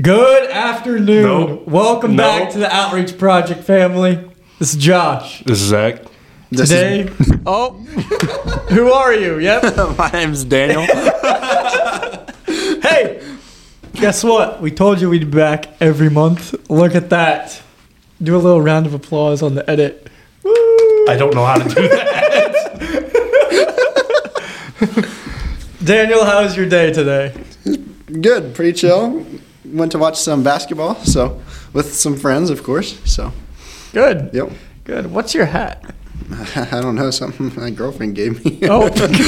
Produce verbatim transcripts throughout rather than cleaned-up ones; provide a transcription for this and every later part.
Good afternoon. Nope. Welcome Nope. back to the Outreach Project family. This is Josh. This is Zach. This Today, oh, who are you? Yep. is, my name's Daniel. Hey, guess what? We told you we'd be back every month. Look at that. Do a little round of applause on the edit. Woo. I don't know how to do that. Daniel, how was your day today? Good, pretty chill. Went to watch some basketball, so with some friends, of course. So, Good. yep. Good. What's your hat? I don't know, something my girlfriend gave me. Oh.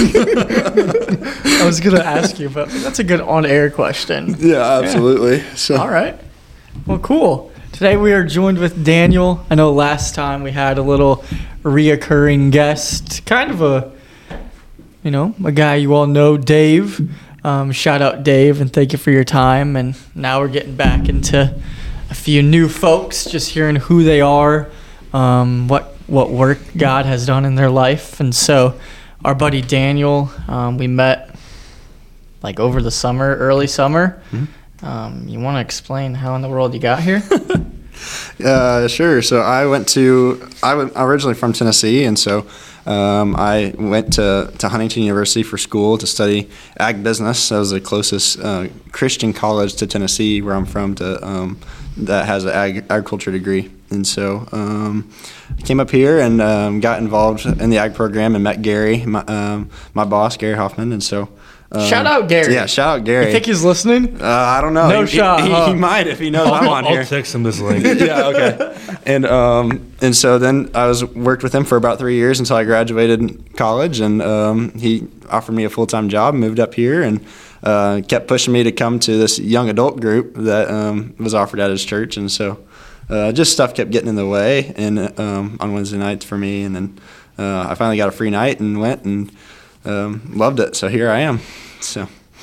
I was going to ask you, but that's a good on-air question. Yeah, absolutely. So, All right. Well, cool. Today we are joined with Daniel. I know last time we had a little reoccurring guest, kind of a, you know, a guy you all know, Dave. Um, shout out Dave and thank you for your time. And now we're getting back into a few new folks, just hearing who they are, um, what what work God has done in their life. And so our buddy Daniel, um, we met like over the summer, early summer. Mm-hmm. Um, you want to explain how in the world you got here? uh, sure. So I went to, I was originally from Tennessee, and so um, I went to, to Huntington University for school to study ag business. That was the closest uh, Christian college to Tennessee, where I'm from, to um, that has an ag, agriculture degree. And so um, I came up here and um, got involved in the ag program and met Gary, my, um, my boss, Gary Hoffman. And so Um, Shout out Gary. Yeah, shout out Gary. You think he's listening? Uh, I don't know. No he, shot, He, huh? he might if he knows I'm I'll, on I'll here. text him this link. Yeah, okay. And um, and so then I was worked with him for about three years until I graduated college, and um, he offered me a full time job, moved up here, and uh, kept pushing me to come to this young adult group that um, was offered at his church, and so uh, just stuff kept getting in the way, and um, on Wednesday nights for me, and then uh, I finally got a free night and went and um, loved it. So here I am. So.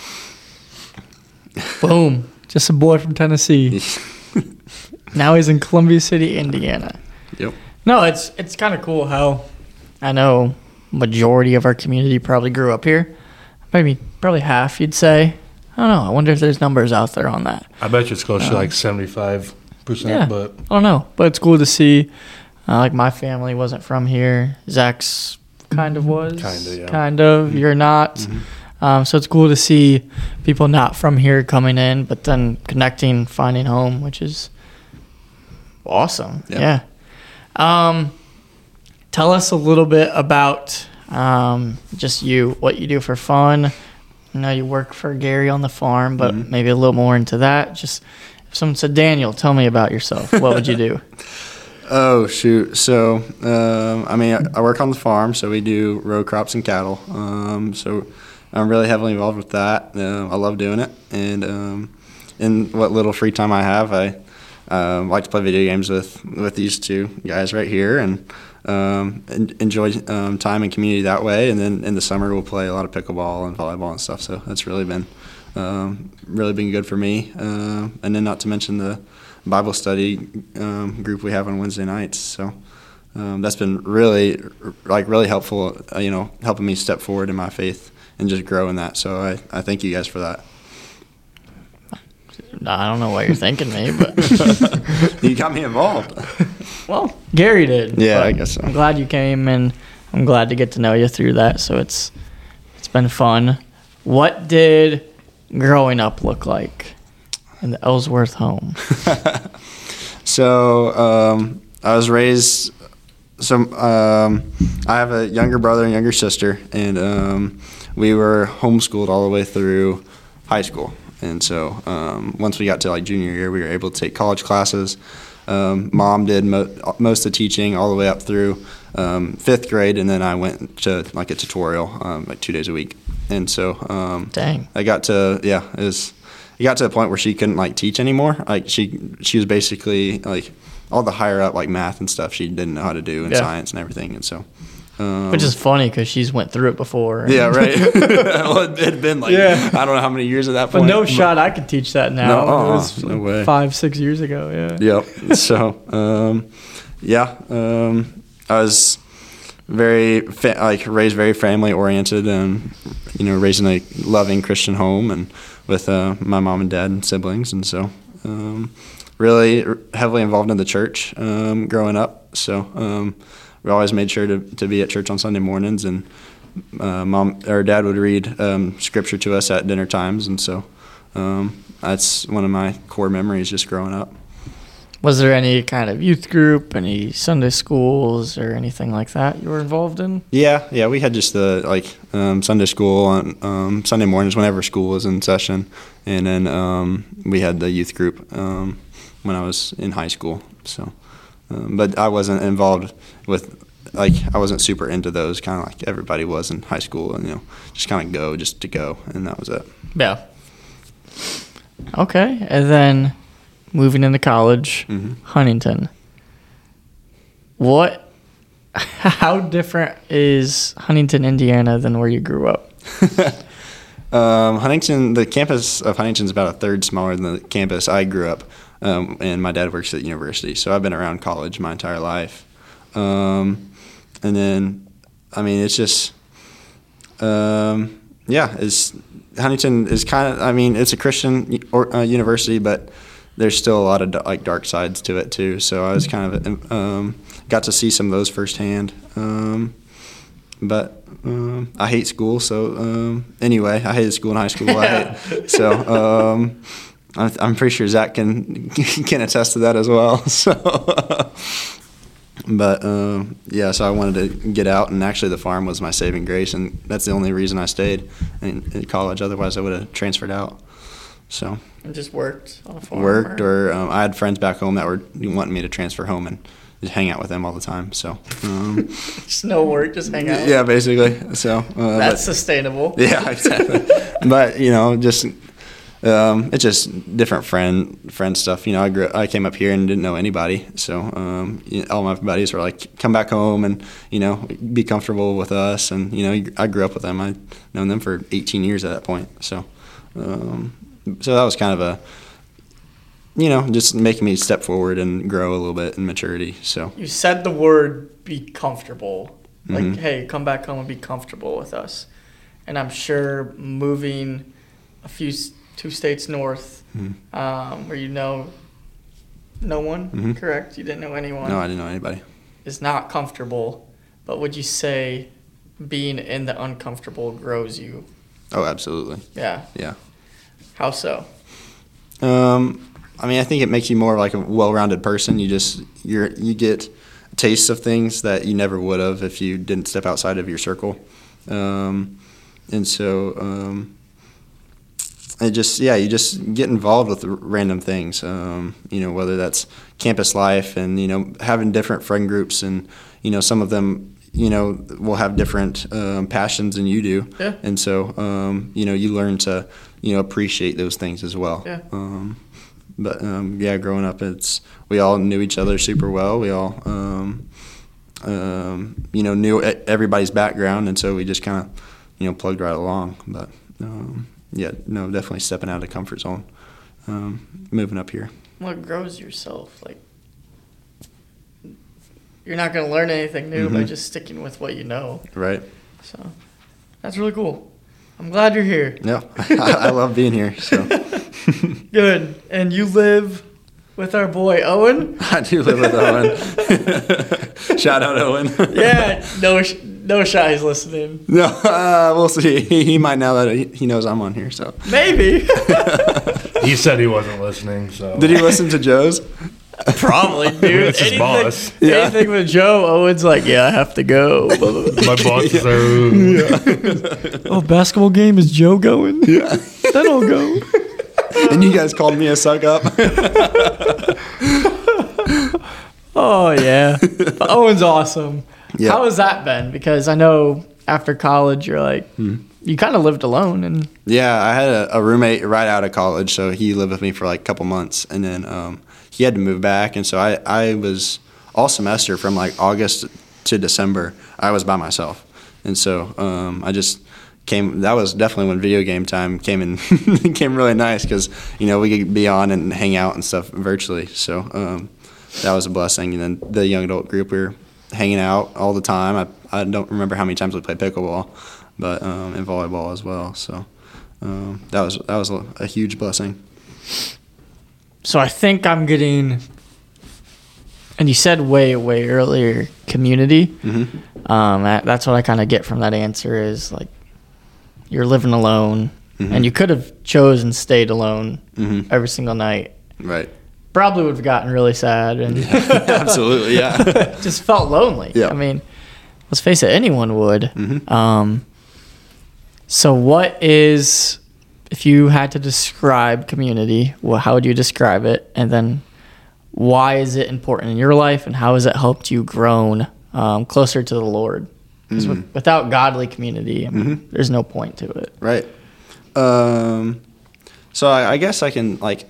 Boom. Just a boy from Tennessee. Now he's in Columbia City, Indiana. Yep. No, it's it's kind of cool how I know majority of our community probably grew up here. Maybe probably half, you'd say. I don't know. I wonder if there's numbers out there on that. I bet you it's close to Um, like seventy-five percent, yeah. but I don't know, but it's cool to see. Uh, like my family wasn't from here. Zach's kind of was. Kinda, yeah. Kind of. You're not. Mm-hmm. Um, so it's cool to see people not from here coming in, but then connecting, finding home, which is awesome. Yeah. Yeah. Um, tell us a little bit about um, just you, what you do for fun. I know you work for Gary on the farm, but Mhm. maybe a little more into that. Just if someone said, Daniel, tell me about yourself. What would you do? Oh, shoot. So, um, I mean, I, I work on the farm, so we do row crops and cattle. Um, so I'm really heavily involved with that. Uh, I love doing it. And um, in what little free time I have, I um, like to play video games with, with these two guys right here and um, en- enjoy um, time and community that way. And then in the summer, we'll play a lot of pickleball and volleyball and stuff. So that's really been um, really been good for me. Uh, and then not to mention the Bible study um, group we have on Wednesday nights. So um, that's been really, like, really helpful, uh, you know, helping me step forward in my faith and just grow in that. So I, I thank you guys for that. I don't know what you're thinking me, but You got me involved. well, Gary did. Yeah, but I guess so. I'm glad you came, and I'm glad to get to know you through that. So it's it's been fun. What did growing up look like in the Ellsworth home? So um, I was raised. So um, I have a younger brother and younger sister, and um, we were homeschooled all the way through high school. And so um, once we got to like junior year, we were able to take college classes. Um, Mom did mo- most of the teaching all the way up through um, fifth grade, and then I went to like a tutorial um, like two days a week. And so um, Dang. I got to yeah, it was. It got to a point where she couldn't like teach anymore. Like she she was basically like all the higher up like math and stuff she didn't know how to do and Yeah. science and everything. And so um, Which is funny because she's went through it before. and- yeah, right. Well, it had been like Yeah. I don't know how many years at that But point. no shot I could teach that now. No, It uh-uh, was no way. five, six years ago, yeah. Yep. So um, yeah, um, I was very fa- like raised very family oriented and you know raised in a loving Christian home and with uh, my mom and dad and siblings, and so Um, really heavily involved in the church um, growing up. So um, we always made sure to, to be at church on Sunday mornings, and uh, mom or dad would read um, scripture to us at dinner times, and so um, that's one of my core memories just growing up. Was there any kind of youth group, any Sunday schools, or anything like that you were involved in? Yeah, yeah, we had just the like um, Sunday school on um, Sunday mornings whenever school was in session, and then um, we had the youth group um, when I was in high school. So, um, but I wasn't involved with like I wasn't super into those, kind of like everybody was in high school, and you know, just kind of go just to go, and that was it. Yeah. Okay, and then moving into college, Mm-hmm. Huntington. What? How different is Huntington, Indiana, than where you grew up? um, Huntington, the campus of Huntington is about a third smaller than the campus I grew up, um, and my dad works at the university, so I've been around college my entire life. Um, and then, I mean, it's just, um, yeah, it's Huntington is kind of, I mean, it's a Christian or, uh, university, but there's still a lot of like dark sides to it too. So I was kind of um, got to see some of those firsthand. Um, but um, I hate school. So um, anyway, I hated school in high school. I hate, so um, I'm, I'm pretty sure Zach can can attest to that as well. So, but um, yeah, so I wanted to get out, and actually the farm was my saving grace, and that's the only reason I stayed in, in college. Otherwise, I would have transferred out. So. And just worked on a farm? Worked, or, or um, I had friends back home that were wanting me to transfer home and just hang out with them all the time. So, um, just no work, just hang out. Yeah, basically. So uh, that's but, sustainable. Yeah, exactly. But you know, just um, it's just different friend friend stuff. You know, I grew, I came up here and didn't know anybody, so um, you know, all my buddies were like, "Come back home and you know, be comfortable with us." And you know, I grew up with them. I'd known them for eighteen years at that point. So. Um, So that was kind of a, you know, just making me step forward and grow a little bit in maturity. So you said the word "be comfortable," like, Mm-hmm. "Hey, come back home and be comfortable with us." And I'm sure moving a few two states north, mm-hmm. um, where you know no one, Mm-hmm. correct? You didn't know anyone. No, I didn't know anybody. Is not comfortable, but would you say being in the uncomfortable grows you? Oh, absolutely. Yeah. Yeah. How so? Um, I mean, I think it makes you more like a well-rounded person. You just you're you get tastes of things that you never would have if you didn't step outside of your circle, um, and so um, it just yeah, you just get involved with random things. Um, you know, whether that's campus life and you know having different friend groups, and you know some of them you know will have different um, passions than you do, Yeah. and so um, you know you learn to. You know, appreciate those things as well. Yeah. Um, but um, yeah, growing up, it's we all knew each other super well. We all, um, um, you know, knew everybody's background, and so we just kind of, you know, plugged right along. But um, yeah, no, definitely stepping out of the comfort zone, um, moving up here. What grows yourself? Like, you're not going to learn anything new Mm-hmm. by just sticking with what you know. Right. So that's really cool. I'm glad you're here. Yeah, I, I love being here. So Good. And you live with our boy Owen? I do live with Owen. Shout out Owen. Yeah. No, sh- no shot he's listening. No, uh, we'll see. He, he might now that he, he knows I'm on here. So Maybe. He said he wasn't listening, so. did he listen to Joe's? Probably, dude. It's his anything, boss. Yeah. anything with Joe, Owen's like, yeah, I have to go. My boss is there. Oh, basketball game, is Joe going? Yeah. Then I'll go. And you guys called me a suck up. Oh, yeah. But Owen's awesome. Yeah. How has that been? Because I know after college, you're like, Hmm. you kind of lived alone. And Yeah, I had a, a roommate right out of college, so he lived with me for like a couple months, and then um, he had to move back, and so I, I was all semester from like August to December, I was by myself, and so um, I just came. That was definitely when video game time came in, came really nice because you know we could be on and hang out and stuff virtually. So um, that was a blessing. And then the young adult group, we were hanging out all the time. I I don't remember how many times we played pickleball, but um, and volleyball as well. So um, that was that was a, a huge blessing. so I think I'm getting, and you said way, way earlier, community. Mm-hmm. Um, that, that's what I kind of get from that answer is like, you're living alone, mm-hmm. and you could have chosen stayed alone mm-hmm. every single night. Right. Probably would have gotten really sad and absolutely, yeah. just felt lonely. Yeah. I mean, let's face it, anyone would. Mm-hmm. Um, so what is, if you had to describe community, well, how would you describe it? And then why is it important in your life, and how has it helped you grown um, closer to the Lord? Because mm-hmm. with, without godly community, I mean, mm-hmm. there's no point to it. Right. Um, so I, I guess I can like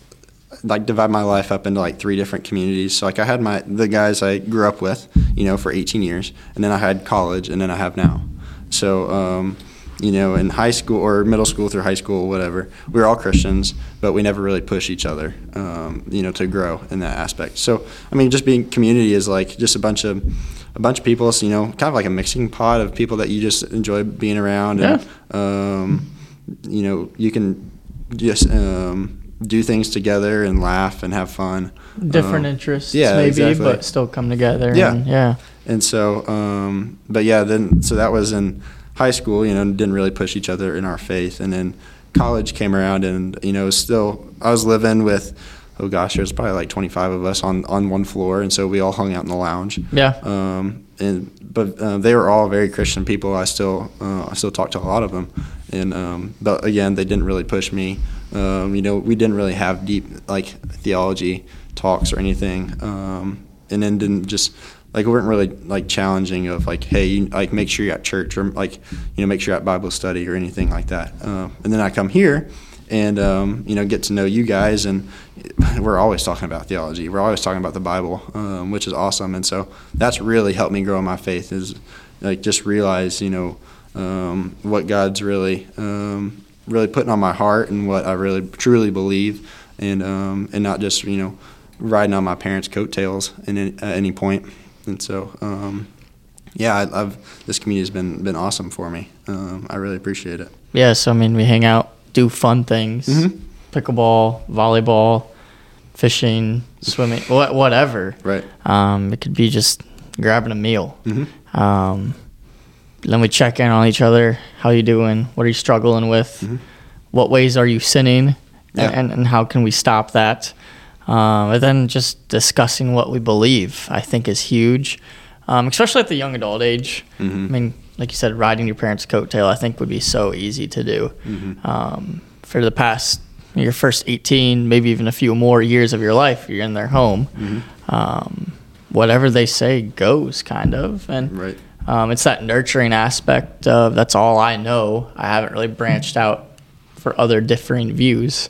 like divide my life up into like three different communities. So like I had my the guys I grew up with, you know, for eighteen years, and then I had college, and then I have now. So um, you know, in high school or middle school through high school, whatever, we were all Christians, but we never really pushed each other, um, you know, to grow in that aspect. So I mean, just being community is like just a bunch of a bunch of people, so, you know, kind of like a mixing pot of people that you just enjoy being around, and yeah. um, you know, you can just um, do things together and laugh and have fun. Different um, interests, yeah, maybe, exactly. but still come together. Yeah, and, yeah. And so, um, but yeah, then so that was in high school. You know, didn't really push each other in our faith, and then college came around, and you know, still I was living with. Oh gosh, there's probably like twenty-five of us on, on one floor, and so we all hung out in the lounge. Yeah. Um, and but uh, they were all very Christian people. I still uh, I still talk to a lot of them, and um, but again, they didn't really push me. Um, you know, we didn't really have deep like theology talks or anything, um, and then didn't just like we weren't really like challenging of like, hey, you, like make sure you're at church, or like, you know, make sure you're at Bible study or anything like that. Uh, and then I come here. And, um, you know, get to know you guys, and we're always talking about theology. We're always talking about the Bible, um, which is awesome. And so that's really helped me grow in my faith, is like just realize, you know, um, what God's really, um, really putting on my heart, and what I really truly believe, and um, and not just, you know, riding on my parents' coattails in any, at any point. And so, um, yeah, I, I've this community has been been awesome for me. Um, I really appreciate it. Yeah, so I mean, we hang out, do fun things, mm-hmm. pickleball, volleyball, fishing, swimming, wh- whatever. Right. Um, it could be just grabbing a meal. Mm-hmm. Um, then we check in on each other. How you doing? What are you struggling with? Mm-hmm. What ways are you sinning? Yeah. And, and how can we stop that? Um, and then just discussing what we believe, I think, is huge, um, especially at the young adult age. Mm-hmm. I mean, like you said, riding your parents' coattail, I think would be so easy to do. Mm-hmm. Um, for the past, your first eighteen, maybe even a few more years of your life, you're in their home. Mm-hmm. Um, whatever they say goes, kind of. And Right. um, it's that nurturing aspect of that's all I know. I haven't really branched out for other differing views.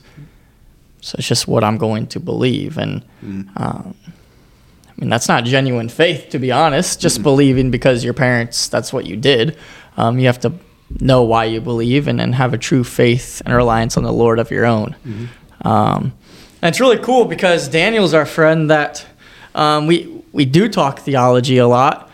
So it's just what I'm going to believe. And Mm-hmm. um, I mean, that's not genuine faith, to be honest, just Mm-hmm. believing because your parents, that's what you did. Um, you have to know why you believe, and then have a true faith and reliance on the Lord of your own. Mm-hmm. Um, and it's really cool because Daniel's our friend that um, we, we do talk theology a lot.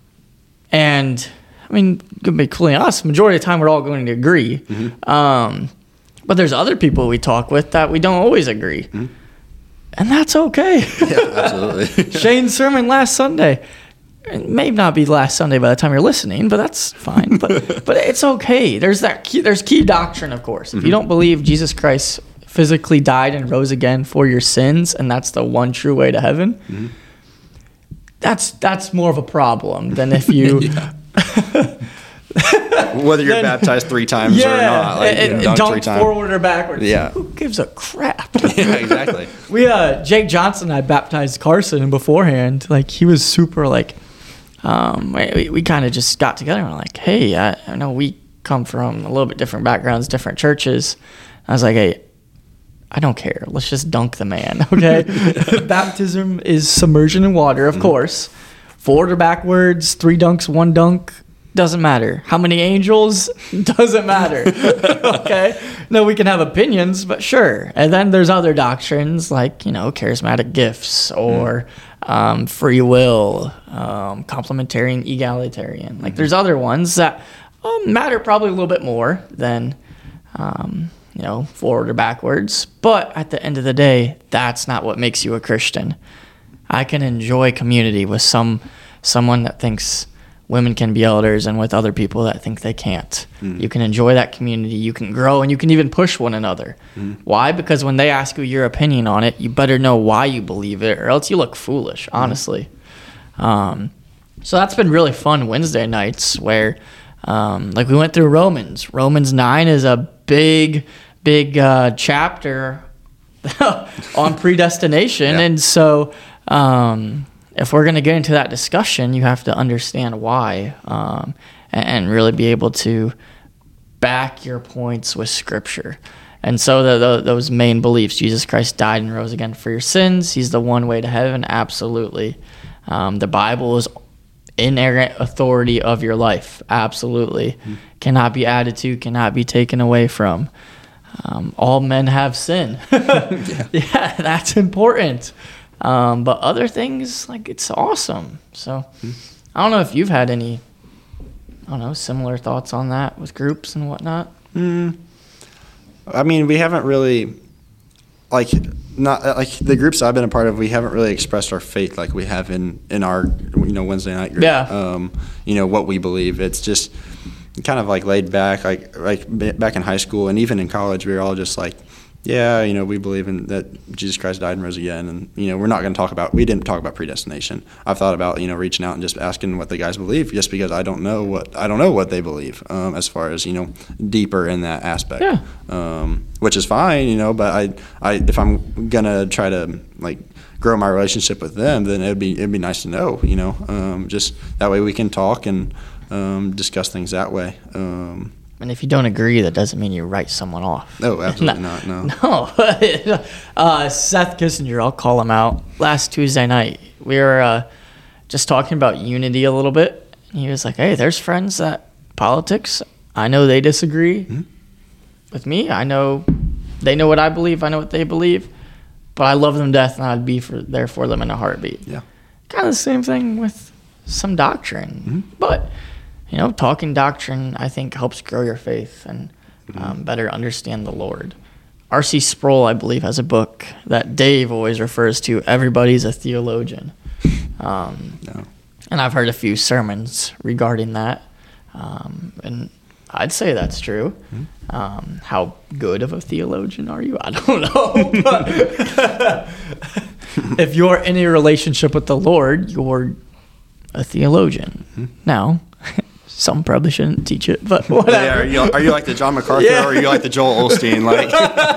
And, I mean, to be completely honest, majority of the time we're all going to agree. Mm-hmm. Um, but there's other people we talk with that we don't always agree. Mm-hmm. And that's okay. Yeah, absolutely. Shane's sermon last Sunday. It may not be last Sunday by the time you're listening, but that's fine. But but it's okay. There's that key, there's key doctrine, of course. If Mm-hmm. you don't believe Jesus Christ physically died and rose again for your sins, and that's the one true way to heaven, Mm-hmm. that's that's more of a problem than if you Whether you're Then- baptized three times or not, like, and, you know, and dunked dunk three times. forward or backwards. Yeah. Who gives a crap? Yeah, exactly. We uh Jake Johnson and I baptized Carson, and beforehand, like he was super like um we, we kind of just got together and we're like, hey, I, I know we come from a little bit different backgrounds, different churches. I was like, hey, I don't care. Let's just dunk the man, okay? Baptism is submersion in water, of mm-hmm. course. Forward or backwards, three dunks, one dunk, doesn't matter. How many angels? Doesn't matter. Okay? No, we can have opinions, but sure. And then there's other doctrines like, you know, charismatic gifts or mm. um, free will, um, complementarian, egalitarian. Like, mm-hmm. there's other ones that um, matter probably a little bit more than, um, you know, forward or backwards. But at the end of the day, that's not what makes you a Christian. I can enjoy community with some someone that thinks women can be elders and with other people that think they can't. Mm. You can enjoy that community. You can grow, and you can even push one another. Mm. Why? Because when they ask you your opinion on it, you better know why you believe it, or else you look foolish, honestly. Mm. Um, so that's been really fun Wednesday nights where, um, like we went through Romans. Romans nine is a big, big uh, chapter on predestination. Yeah. And so um, if we're going to get into that discussion, you have to understand why um, and, and really be able to back your points with Scripture. And so the, the, those main beliefs, Jesus Christ died and rose again for your sins. He's the one way to heaven, absolutely. Um, the Bible is inerrant authority of your life, absolutely. Mm-hmm. Cannot be added to, cannot be taken away from. Um, all men have sin. yeah. yeah, that's important. Um, but other things, like, it's awesome. So mm-hmm. I don't know if you've had any, I don't know, similar thoughts on that with groups and whatnot. Mm. I mean, we haven't really, like, not like the groups I've been a part of, we haven't really expressed our faith like we have in, in our, you know, Wednesday night group. Yeah. Um, you know, what we believe. It's just kind of like laid back, like, like back in high school and even in college, we were all just like, yeah, you know, we believe in that Jesus Christ died and rose again. And, you know, we're not going to talk about, we didn't talk about predestination. I've thought about, you know, reaching out and just asking what the guys believe just because I don't know what, I don't know what they believe um, as far as, you know, deeper in that aspect. Yeah. Um, which is fine, you know, but I, I, if I'm going to try to, like, grow my relationship with them, then it'd be, it'd be nice to know, you know, um, just that way we can talk and um, discuss things that way. Um And if you don't agree, that doesn't mean you write someone off. No, absolutely no, not, no. No. uh, Seth Kissinger, I'll call him out. Last Tuesday night, we were uh, just talking about unity a little bit. He was like, hey, there's friends that politics, I know they disagree mm-hmm. with me. I know they know what I believe. I know what they believe. But I love them to death, and I'd be for, there for them in a heartbeat. Yeah. Kind of the same thing with some doctrine. Mm-hmm. But... you know, talking doctrine, I think, helps grow your faith and um, mm-hmm. better understand the Lord. R C Sproul, I believe, has a book that Dave always refers to, Everybody's a Theologian. Um, no. And I've heard a few sermons regarding that. Um, and I'd say that's true. Mm-hmm. Um, how good of a theologian are you? I don't know. But if you're in a relationship with the Lord, you're a theologian. Mm-hmm. Now... some probably shouldn't teach it, but whatever. Yeah, are, you, are you like the John MacArthur yeah. or are you like the Joel Osteen? Like,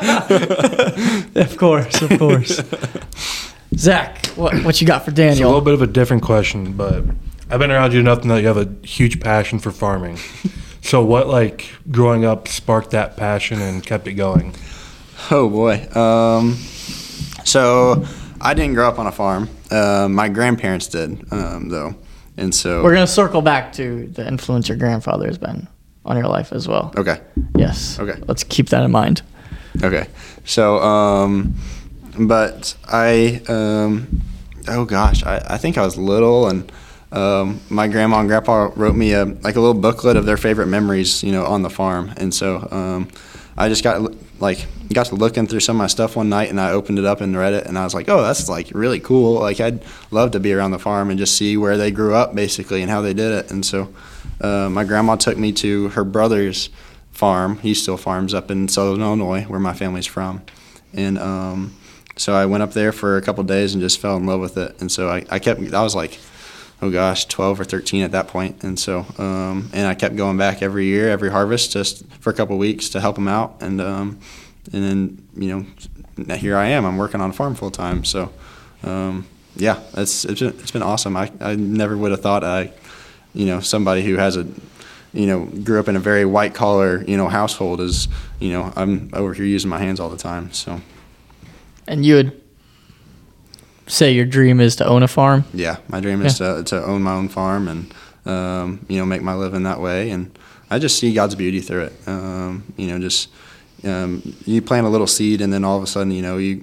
of course, of course. Zach, what what you got for Daniel? It's a little bit of a different question, but I've been around you enough to know you have a huge passion for farming. So what, like, growing up sparked that passion and kept it going? Oh, boy. Um, so I didn't grow up on a farm. Uh, my grandparents did, um, though. And so we're going to circle back to the influence your grandfather has been on your life as well. Okay. Yes. Okay. Let's keep that in mind. Okay. So, um, but I, um, oh gosh, I, I think I was little and um, my grandma and grandpa wrote me a like a little booklet of their favorite memories, you know, on the farm. And so um, I just got like got to looking through some of my stuff one night, and I opened it up and read it, and I was like, oh, that's like really cool. Like I'd love to be around the farm and just see where they grew up basically and how they did it. And so uh, my grandma took me to her brother's farm. He still farms up in Southern Illinois, where my family's from. And um, so I went up there for a couple of days and just fell in love with it. And so I, I kept, I was like, oh gosh, twelve or thirteen at that point. And so, um, and I kept going back every year, every harvest, just for a couple of weeks to help them out. And, um, and then, you know, here I am, I'm working on a farm full time. So, um, yeah, it's, it's been, it's been awesome. I, I never would have thought I, you know, somebody who has a, you know, grew up in a very white collar, you know, household is, you know, I'm over here using my hands all the time. So. And you would say your dream is to own a farm? Yeah, my dream is yeah. to to own my own farm and, um, you know, make my living that way. And I just see God's beauty through it. Um, you know, just um, you plant a little seed and then all of a sudden, you know, you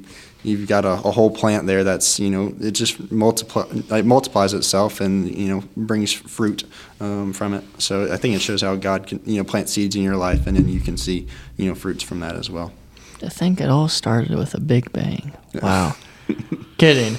you've got a, a whole plant there that's, you know, it just multiply, like multiplies itself and, you know, brings fruit um, from it. So I think it shows how God can, you know, plant seeds in your life, and then you can see, you know, fruits from that as well. I think it all started with a big bang. Wow. Kidding.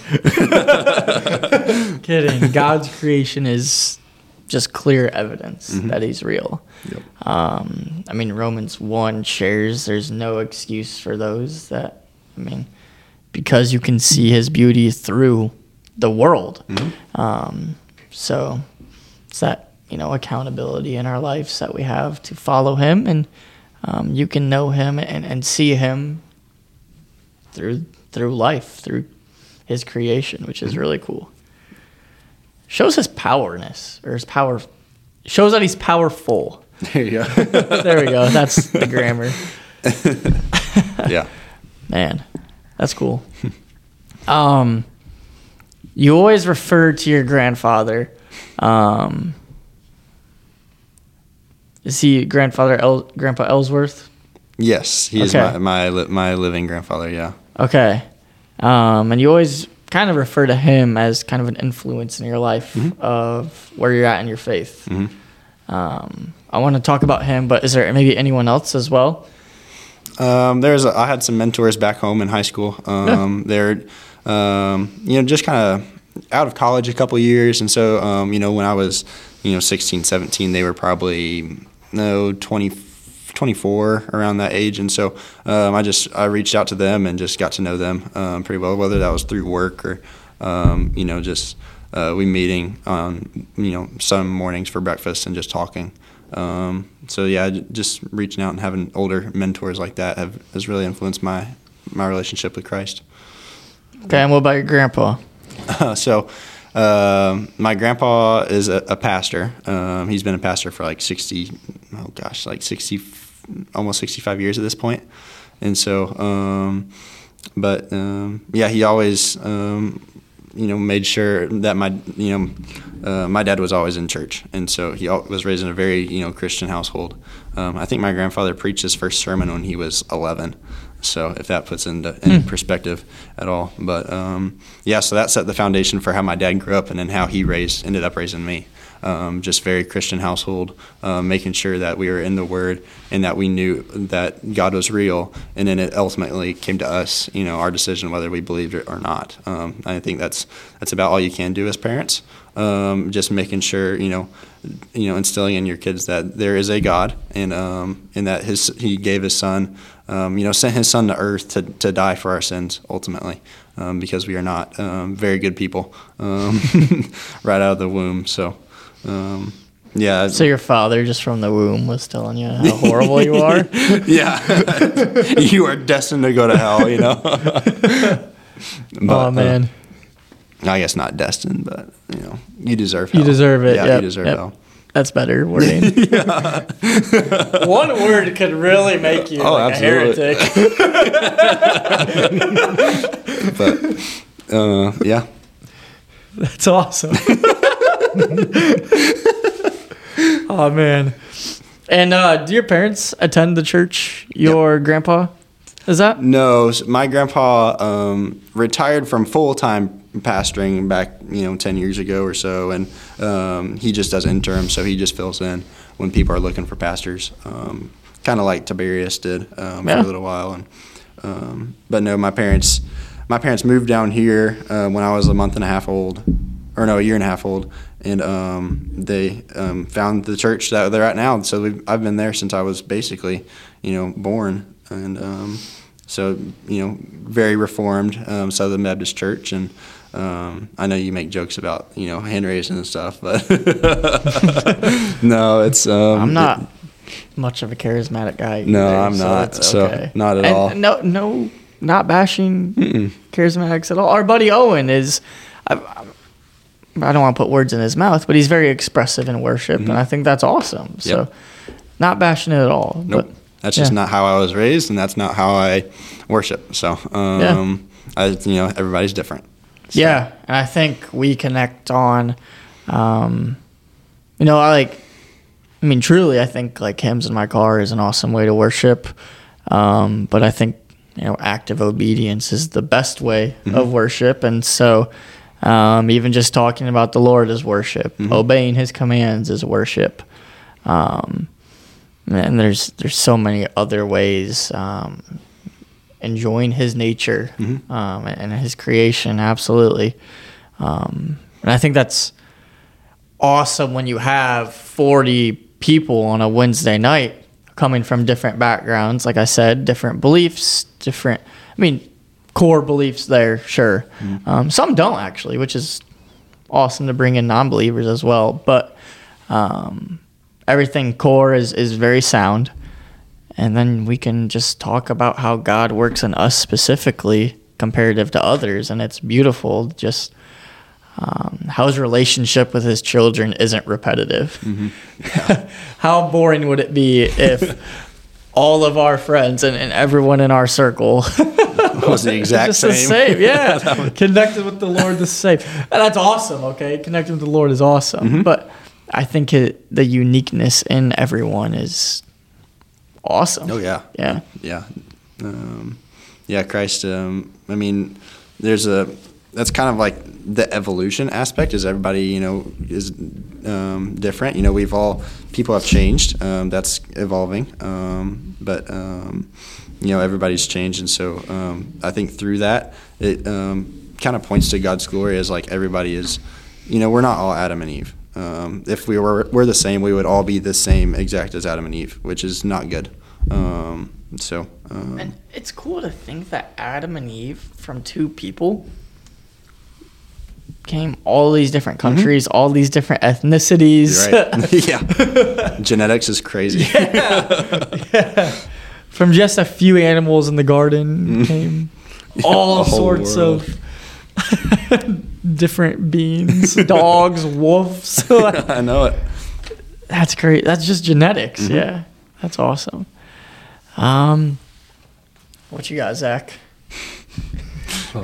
Kidding. God's creation is just clear evidence mm-hmm. that he's real. Yep. Um, I mean, Romans one shares there's no excuse for those that, I mean, because you can see his beauty through the world. Mm-hmm. Um, so it's that, you know, accountability in our lives that we have to follow him, and um, you can know him and, and see him through through life, through his creation, which is really cool. Shows his powerness, or his power, shows that he's powerful. There you go. There we go. That's the grammar. Yeah. Man, that's cool. Um, you always refer to your grandfather. Um, is he grandfather, El- Grandpa Ellsworth? Yes, he is Okay. my, my li- my living grandfather. Yeah. Okay. Um, and you always kind of refer to him as kind of an influence in your life mm-hmm. of where you're at in your faith. Mm-hmm. Um, I want to talk about him, but is there maybe anyone else as well? Um, there's a, I had some mentors back home in high school. Um, yeah. They're, um, you know, just kind of out of college a couple of years. And so, um, you know, when I was, you know, sixteen, seventeen, they were probably, no, twenty, twenty-four, around that age. And so um, I just, I reached out to them and just got to know them um, pretty well, whether that was through work or, um, you know, just uh, we meeting on, you know, some mornings for breakfast and just talking. Um, so yeah, just reaching out and having older mentors like that have has really influenced my my relationship with Christ. Okay, and what about your grandpa? Uh, so um, my grandpa is a, a pastor. Um, he's been a pastor for like sixty, oh gosh, like sixty, almost sixty-five years at this point. And so, um, but um, yeah, he always. Um, you know, made sure that my, you know, uh, my dad was always in church. And so he was raised in a very, you know, Christian household. Um, I think my grandfather preached his first sermon when he was eleven. So if that puts into any mm. perspective at all. But, um, yeah, so that set the foundation for how my dad grew up and then how he raised, ended up raising me. Um, just very Christian household, uh, making sure that we were in the Word and that we knew that God was real. And then it ultimately came to us, you know, our decision whether we believed it or not. Um, I think that's that's about all you can do as parents. Um, just making sure, you know, you know, instilling in your kids that there is a God and um, and that his He gave His Son, um, you know, sent His Son to earth to to die for our sins ultimately. Um, because we are not um, very good people um, right out of the womb. So. Um, yeah. So your father, just from the womb, was telling you how horrible you are? Yeah. You are destined to go to hell, you know? But, oh, man. Uh, I guess not destined, but, you know, you deserve hell. You deserve it. Yeah, yep. you deserve yep. hell. That's better wording. One word could really make you oh, like absolutely. a heretic. But, uh, yeah. That's awesome. Oh, man. And uh, do your parents attend the church, your yep. grandpa? Is that? No. My grandpa um, retired from full-time pastoring back, you know, ten years ago or so, and um, he just does interim, so he just fills in when people are looking for pastors, um, kind of like Tiberius did um, yeah. for a little while. And um, But no, my parents my parents moved down here uh, when I was a month and a half old, or no, a year and a half old, and um, they um, found the church that they're at now. So we've, I've been there since I was basically, you know, born, and um, so, you know, very reformed um, Southern Baptist Church. And um, I know you make jokes about, you know, hand raising and stuff, but no, it's. Um, I'm not it, much of a charismatic guy. No, either, I'm so not. So okay. not at and all. No, no, not bashing Mm-mm. charismatics at all. Our buddy Owen is. I, I don't want to put words in his mouth, but he's very expressive in worship, mm-hmm. and I think that's awesome. So, yep. Not bashing it at all. Nope. But, that's yeah. just not how I was raised, and that's not how I worship. So, um, yeah. I, you know, everybody's different. So. Yeah, and I think we connect on, um, you know, I like, I mean, truly, I think like hymns in my car is an awesome way to worship. Um, but I think you know, active obedience is the best way mm-hmm. of worship. And so um, even just talking about the Lord is worship. Mm-hmm. Obeying his commands is worship. Um, and there's there's so many other ways. Um, enjoying his nature mm-hmm. um, and his creation, absolutely. Um, and I think that's awesome when you have forty people on a Wednesday night coming from different backgrounds, like I said, different beliefs, different, I mean, core beliefs there, sure. Mm-hmm. Um, some don't actually, which is awesome to bring in non-believers as well. But um, everything core is, is very sound. And then we can just talk about how God works in us specifically comparative to others. And it's beautiful. Just um, how his relationship with his children isn't repetitive. Mm-hmm. Yeah. How boring would it be if all of our friends and, and everyone in our circle was the exact just same? The same, yeah. Connected with the Lord the same. And that's awesome, okay? Connecting with the Lord is awesome. Mm-hmm. But I think it, the uniqueness in everyone is awesome. Oh, yeah. Yeah. Yeah. Um, yeah, Christ, um, I mean, there's a, that's kind of like the evolution aspect is everybody, you know, is um, different. You know, we've all, people have changed. Um, that's evolving. Um, but, um, you know, everybody's changed. And so um, I think through that, it um, kind of points to God's glory as like everybody is, you know, we're not all Adam and Eve. Um, if we were we're the same, we would all be the same exact as Adam and Eve, which is not good. Um, so, um, and it's cool to think that Adam and Eve, from two people, came all these different countries, mm-hmm. all these different ethnicities. Right. Yeah, genetics is crazy. Yeah. Yeah. From just a few animals in the garden mm-hmm. came yeah, all sorts world. of different beings, dogs, wolves. I know it. That's great. That's just genetics. Mm-hmm. Yeah, that's awesome. Um, what you got, Zach? Um,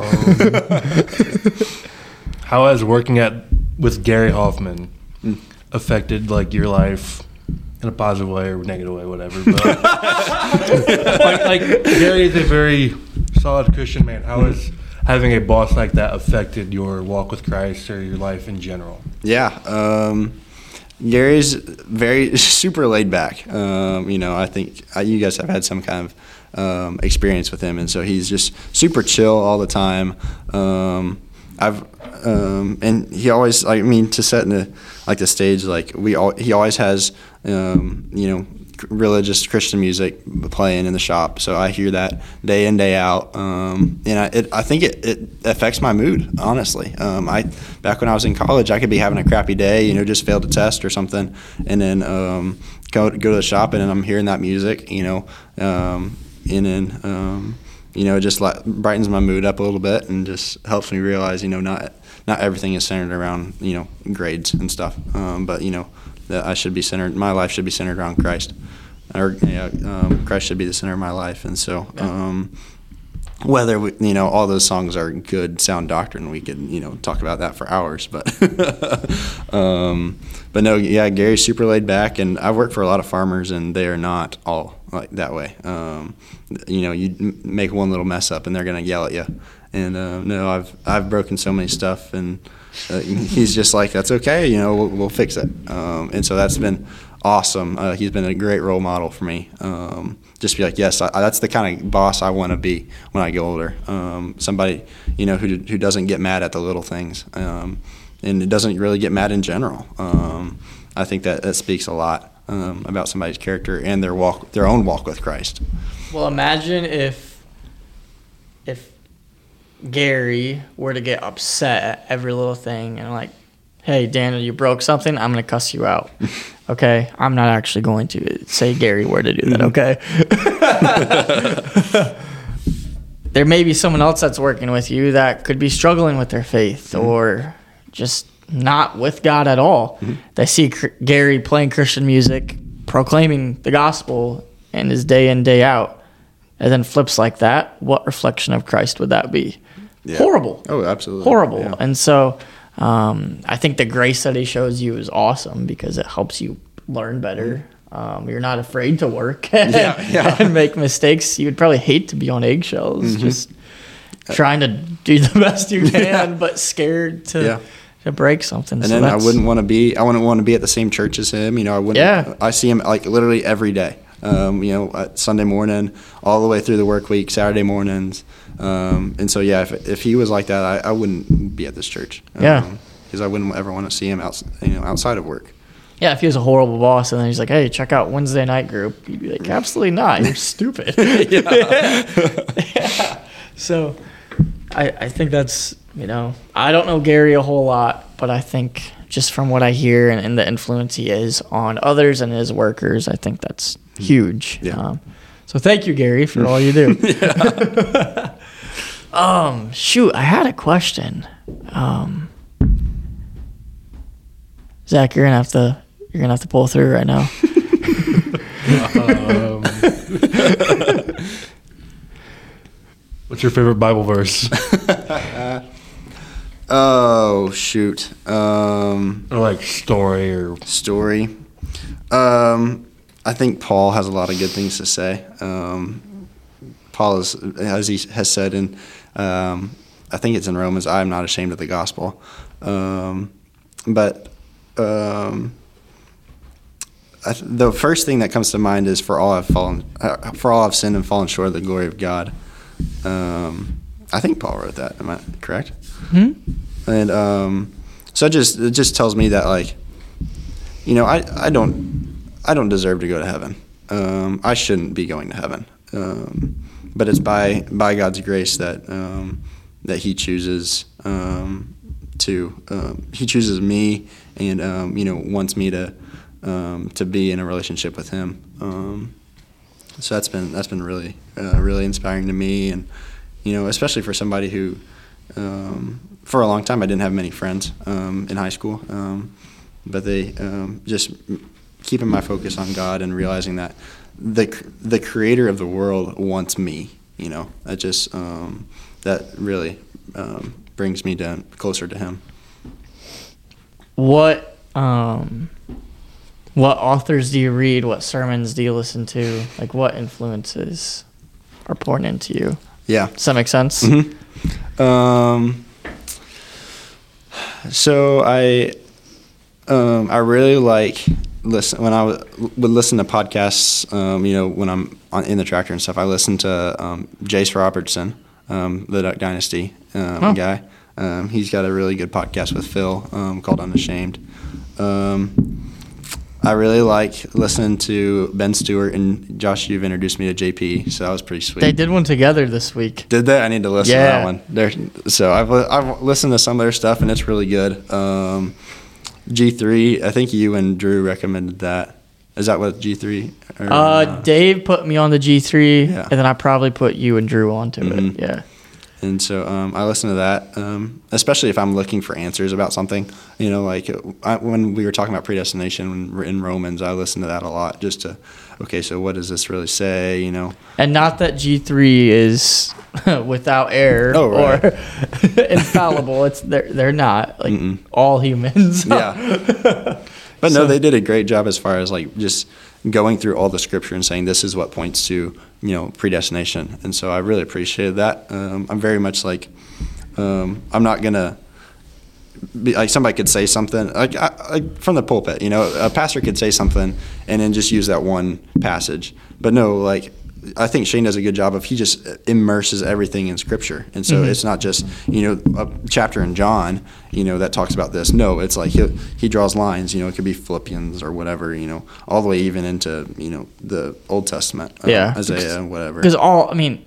how has working at with Gary Hoffman mm. affected like your life in a positive way or negative way, whatever? But like, like Gary is a very solid Christian man. How has having a boss like that affected your walk with Christ or your life in general? Yeah, um, Gary's very super laid back. Um, you know, I think uh, you guys have had some kind of um, experience with him, and so he's just super chill all the time. Um, I've um, and he always, I mean, to set in the like the stage, like we all, he always has, um, you know, religious Christian music playing in the shop, so I hear that day in, day out, um, and I, it, I think it, it affects my mood, honestly. Um, I back when I was in college, I could be having a crappy day, you know, just failed a test or something, and then um, go go to the shop and I'm hearing that music, you know, um, and then um, you know, it just like brightens my mood up a little bit and just helps me realize, you know, not not everything is centered around, you know, grades and stuff, um, but you know, that I should be centered, my life should be centered around Christ, or yeah, um, Christ should be the center of my life. And so, um, whether we, you know, all those songs are good, sound doctrine, we could, you know, talk about that for hours. But, um, but no, yeah, Gary's super laid back, and I work for a lot of farmers, and they are not all like that way. Um, you know, you make one little mess up, and they're gonna yell at you. And uh, no, I've I've broken so many stuff, and uh, he's just like, that's okay, you know, we'll, we'll fix it. Um, and so that's been awesome. Uh, he's been a great role model for me. Um, just be like, yes, I, that's the kind of boss I want to be when I get older. Um, somebody, you know, who who doesn't get mad at the little things, um, and it doesn't really get mad in general. Um, I think that that speaks a lot um, about somebody's character and their walk, their own walk with Christ. Well, imagine if if Gary were to get upset at every little thing and like, hey, Daniel, you broke something, I'm going to cuss you out. Okay? I'm not actually going to say Gary where to do that, okay? There may be someone else that's working with you that could be struggling with their faith mm-hmm. or just not with God at all. Mm-hmm. They see C- Gary playing Christian music, proclaiming the gospel in his day in, day out, and then flips like that. What reflection of Christ would that be? Yeah. Horrible. Oh, absolutely. Horrible. Yeah. And so um, I think the grace that he shows you is awesome because it helps you learn better, Um, you're not afraid to work Yeah, yeah. and make mistakes. You would probably hate to be on eggshells, Mm-hmm. just trying to do the best you can, Yeah. but scared to Yeah. to break something. And So then I that's- wouldn't want to be I wouldn't want to be at the same church as him. You know, I wouldn't. Yeah. I see him like literally every day. Um, you know, at Sunday morning, all the way through the work week, Saturday mornings. Um, and so yeah, if if he was like that, I, I wouldn't be at this church. Um, Yeah. Because I wouldn't ever want to see him out, you know, outside of work. Yeah, if he was a horrible boss and then he's like, hey, check out Wednesday night group, you'd be like, absolutely not. You're stupid. Yeah. So I, I think that's, you know, I don't know Gary a whole lot, but I think just from what I hear and, and the influence he is on others and his workers, I think that's huge. Yeah. Um, so thank you, Gary, for all you do. um, shoot, I had a question. Um, Zach, you're gonna have to you're gonna have to pull through right now. Um, what's your favorite Bible verse? Oh shoot. Um, Or like story or story. Um, I think Paul has a lot of good things to say. Um, Paul is, as he has said in, um, I think it's in Romans, I am not ashamed of the gospel. Um, but um, I th- the first thing that comes to mind is for all I've fallen, uh, for all I've sinned and fallen short of the glory of God. Um, I think Paul wrote that. Am I correct? Hmm? And um, so it just it just tells me that, like, you know, I, I don't I don't deserve to go to heaven. Um, I shouldn't be going to heaven. Um, but it's by by God's grace that um, that He chooses um, to um, He chooses me and um, you know, wants me to um, to be in a relationship with Him. Um, so that's been that's been really uh, really inspiring to me, and you know, especially for somebody who. Um, for a long time, I didn't have many friends um, in high school, um, but they um, just keeping my focus on God and realizing that the the Creator of the world wants me. You know, that just um, that really um, brings me down closer to Him. What um, what authors do you read? What sermons do you listen to? Like, what influences are pouring into you? Yeah. Does that make sense? Mm-hmm. Um. So I, um, I really like listen when I w- would listen to podcasts. Um, you know, when I'm on, in the tractor and stuff, I listen to um, Jace Robertson, um, the Duck Dynasty um, Huh. guy. Um, he's got a really good podcast with Phil um, called Unashamed. Um, I really like listening to Ben Stewart, and Josh, you've introduced me to J P, so that was pretty sweet. They did one together this week. Did they? I need to listen Yeah. to that one. They're, so I've li- I've listened to some of their stuff, and it's really good. Um, G three, I think you and Drew recommended that. Is that what G three? Or, Uh, Dave put me on the G three, Yeah. and then I probably put you and Drew onto Mhm. it. Yeah. And so um, I listen to that, um, especially if I'm looking for answers about something. You know, like I, when we were talking about predestination in Romans, I listened to that a lot just to, okay, so what does this really say? You know, And not that G three is without error Oh, right. or infallible. It's they're they're not like Mm-mm. all humans. yeah. But So- no, they did a great job as far as like just going through all the scripture and saying this is what points to, you know, predestination. And so I really appreciated that. Um, I'm very much like, um, I'm not gonna be like somebody could say something like, I, like from the pulpit, you know, a pastor could say something and then just use that one passage. But no, like I think Shane does a good job of he just immerses everything in scripture. And so Mhm. it's not just, you know, a chapter in John, you know, that talks about this. No, it's like he he draws lines, you know, it could be Philippians or whatever, you know, all the way even into, you know, the Old Testament, uh, Yeah. Isaiah, whatever. Because all I mean,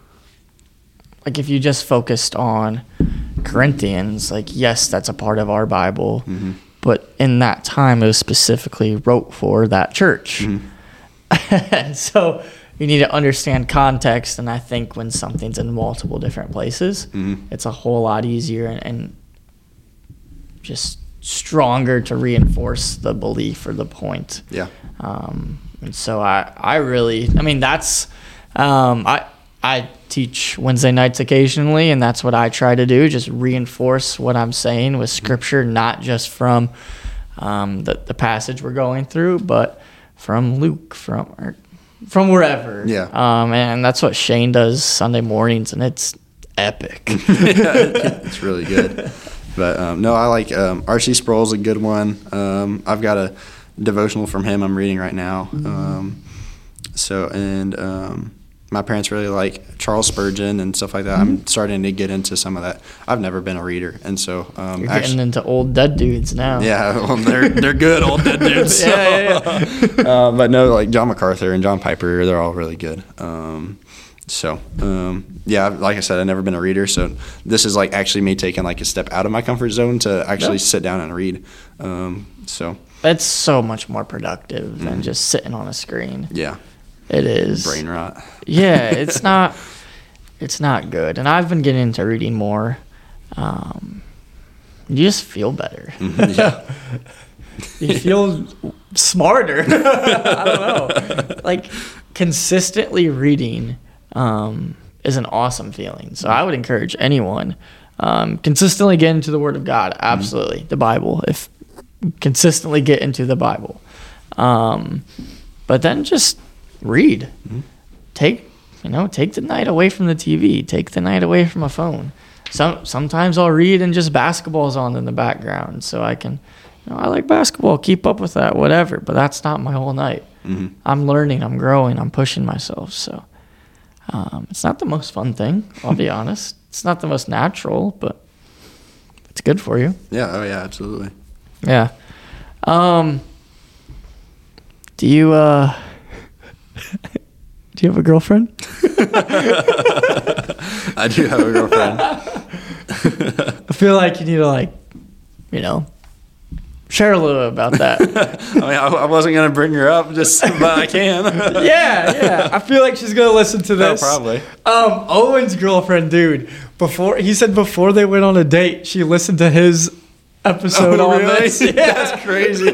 like if you just focused on Corinthians, like yes, that's a part of our Bible, Mhm. but in that time it was specifically wrote for that church. Mhm. So you need to understand context, and I think when something's in multiple different places, Mhm. it's a whole lot easier and, and just stronger to reinforce the belief or the point. Yeah. Um, and so I, I really, I mean, that's, um, I, I teach Wednesday nights occasionally, and that's what I try to do, just reinforce what I'm saying with scripture, not just from um, the, the passage we're going through, but from Luke, from or from wherever. Yeah. Um, and that's what Shane does Sunday mornings, and it's epic. It's really good. But um, no, I like um, R C Sproul's a good one. Um, I've got a devotional from him I'm reading right now. Um, so and um, my parents really like Charles Spurgeon and stuff like that. I'm starting to get into some of that. I've never been a reader, and so um, You're actually, getting into old dead dudes now. yeah, well, they're they're good old dead dudes. So. Yeah, yeah, uh, but no, like John MacArthur and John Piper, they're all really good. Um, so um, yeah, like I said, I've never been a reader, so this is like actually me taking like a step out of my comfort zone to actually Yeah. sit down and read. Um, so It's so much more productive than Mm-hmm. just sitting on a screen. yeah, It is. brain rot. Yeah, it's not. It's not good. And I've been getting into reading more. Um, you just feel better. Yeah. You feel smarter. I don't know. Like consistently reading um, is an awesome feeling. So I would encourage anyone um, consistently get into the Word of God. Absolutely, the Bible. If consistently get into the Bible, um, but then just read. Take you know take the night away from the T V. Take the night away from a phone. Some sometimes I'll read and just basketball's on in the background, so I can. You know, I like basketball. Keep up with that, whatever. But that's not my whole night. Mm-hmm. I'm learning. I'm growing. I'm pushing myself. So um, it's not the most fun thing. I'll be honest. It's not the most natural, but it's good for you. Yeah. Oh yeah. Absolutely. Yeah. Um. Do you uh? Do you have a girlfriend? I do have a girlfriend. I feel like you need to like, you know, share a little about that. I mean, I, I wasn't gonna bring her up, just but I can. yeah, yeah. I feel like she's gonna listen to No, this. probably. Um, Owen's girlfriend, dude. Before he said before they went on a date, she listened to his episode Oh, on really? this. Yeah. That's crazy.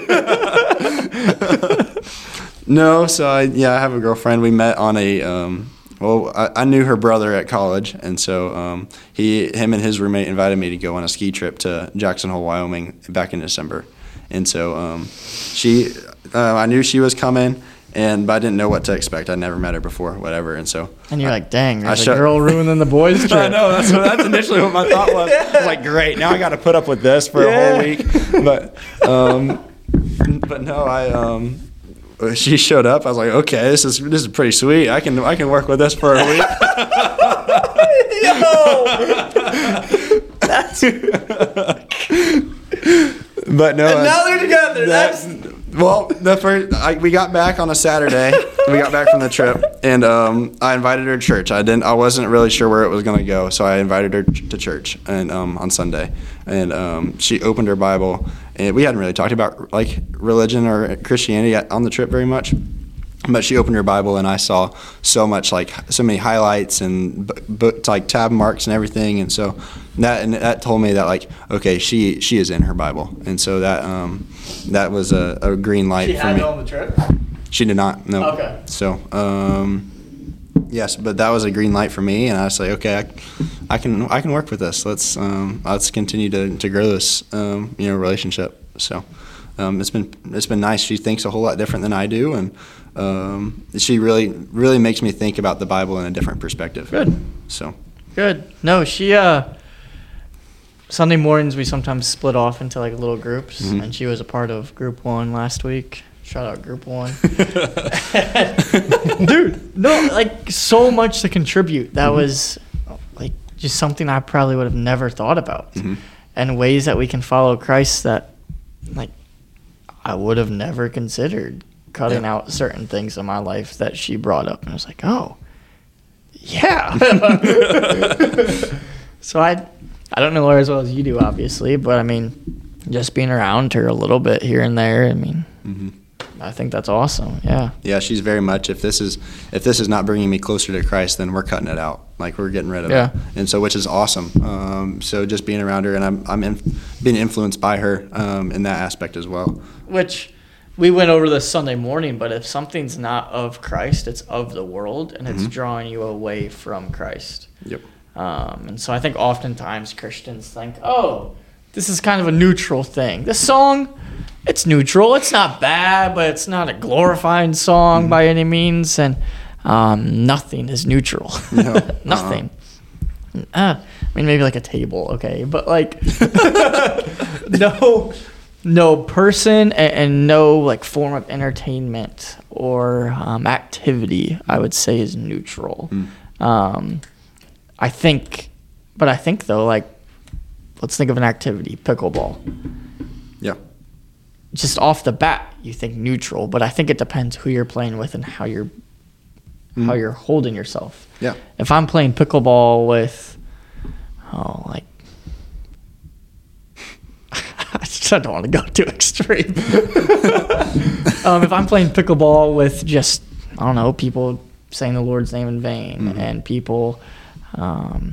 No, so I yeah, I have a girlfriend. We met on a um, well, I, I knew her brother at college, and so um, he, him, and his roommate invited me to go on a ski trip to Jackson Hole, Wyoming, back in December, and so um, she, uh, I knew she was coming, and but I didn't know what to expect. I'd never met her before, whatever, and so. And you're like, dang, there's I a shut- girl ruining the boys trip. I know that's what, that's initially what my thought was. I was like, great, now I got to put up with this for Yeah. a whole week. But, um, but no, I um, she showed up. I was like, okay, this is this is pretty sweet. I can I can work with this for a week. Yo, that's. But no, And I- now they're together. that- That's. well, the first I, we got back on a Saturday. We got back from the trip, and um, I invited her to church. I didn't. I wasn't really sure where it was going to go, so I invited her to church and um, on Sunday, and um, she opened her Bible, and we hadn't really talked about like religion or Christianity on the trip very much. But she opened her Bible, and I saw so much, like so many highlights and b- book like tab marks and everything, and so that and that told me that like okay, she she is in her Bible, and so that um that was a, a green light She for had me. it on the trip. She did not. No. Okay. So um yes, but that was a green light for me, and I was like, okay, I, I can I can work with this. Let's um let's continue to to grow this um you know relationship. So. Um, it's been it's been nice. She thinks a whole lot different than I do, and um, she really really makes me think about the Bible in a different perspective. Good. So Good. No, she uh Sunday mornings we sometimes split off into like little groups, Mhm. and she was a part of group one last week. Shout out group one. Dude, no, like so much to contribute. That Mhm. was like just something I probably would have never thought about. Mhm. And ways that we can follow Christ that like I would have never considered, cutting Yeah. out certain things in my life that she brought up, and I was like, oh, yeah. So I, I don't know her as well as you do, obviously, but I mean, just being around her a little bit here and there, I mean, Mhm. I think that's awesome. Yeah. yeah, she's very much. If this is if this is not bringing me closer to Christ, then we're cutting it out. Like we're getting rid of Yeah. it. And so, which is awesome. Um, so just being around her, and I'm I'm in, being influenced by her um, in that aspect as well. Which we went over this Sunday morning, but if something's not of Christ, it's of the world, and it's Mhm. drawing you away from Christ. Yep. Um, and so I think oftentimes Christians think, oh, this is kind of a neutral thing. This song, it's neutral. It's not bad, but it's not a glorifying song mm-hmm. by any means. And um, nothing is neutral. No. Nothing. Uh-huh. Uh, I mean, maybe like a table, okay, but like no, no person and, and no like form of entertainment or um, activity, I would say, is neutral. Mm. Um, I think, but I think though, like, let's think of an activity, pickleball. Yeah. Just off the bat, you think neutral, but I think it depends who you're playing with and how you're mm. how you're holding yourself. Yeah. If I'm playing pickleball with, oh, like, I don't want to go too extreme. um, if I'm playing pickleball with just, I don't know, people saying the Lord's name in vain mm-hmm. and people um,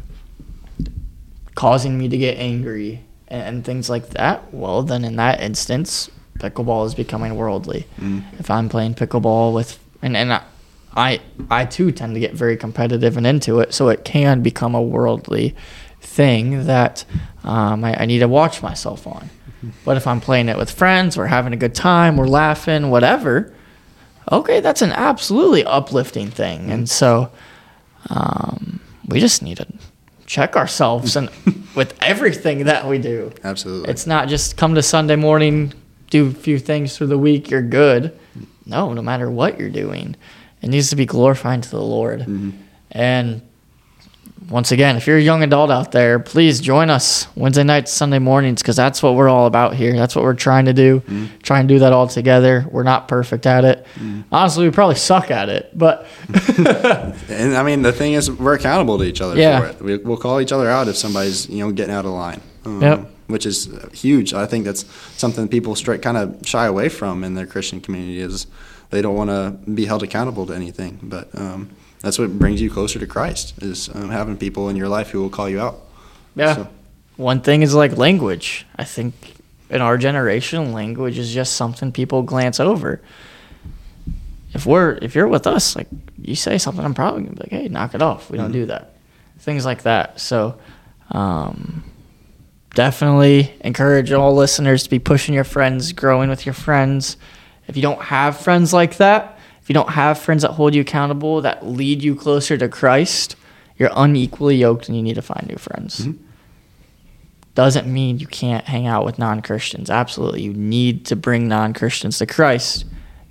causing me to get angry and, and things like that, well, then in that instance, pickleball is becoming worldly. Mm. If I'm playing pickleball with, and, and I, I, I too tend to get very competitive and into it, so it can become a worldly thing that um, I, I need to watch myself on. Mm-hmm. But if I'm playing it with friends, we're having a good time, we're laughing, whatever, okay, that's an absolutely uplifting thing. Mm-hmm. And so um, we just need to check ourselves and with everything that we do. Absolutely. It's not just come to Sunday morning, do a few things through the week, you're good. No, no matter what you're doing, it needs to be glorifying to the Lord. Mm-hmm. And once again, if you're a young adult out there, please join us Wednesday nights, Sunday mornings, because that's what we're all about here. That's what we're trying to do. Mm-hmm. Try and do that all together. We're not perfect at it. Mm-hmm. Honestly, we probably suck at it, but and I mean, the thing is, we're accountable to each other yeah. for it. We, we'll call each other out if somebody's, you know, getting out of line. Um, yep. Which is huge. I think that's something people straight kind of shy away from in their Christian community, is they don't want to be held accountable to anything. But um, that's what brings you closer to Christ, is um, having people in your life who will call you out. Yeah. So. One thing is like language. I think in our generation, language is just something people glance over. If we're if you're with us, like, you say something, I'm probably gonna be like, hey, knock it off. We mm-hmm. don't do that. Things like that. So um, definitely encourage all listeners to be pushing your friends, growing with your friends. If you don't have friends like that, if you don't have friends that hold you accountable, that lead you closer to Christ, you're unequally yoked and you need to find new friends. Mm-hmm. Doesn't mean you can't hang out with non-Christians. Absolutely. You need to bring non-Christians to Christ.